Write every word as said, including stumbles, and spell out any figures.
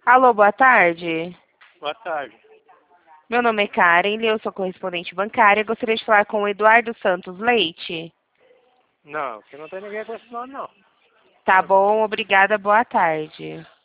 Alô, boa tarde. Boa tarde. Meu nome é Karen, eu sou correspondente bancária. Gostaria de falar com o Eduardo Santos Leite. Não, aqui não tem ninguém com esse nome, não. Tá bom, obrigada, boa tarde.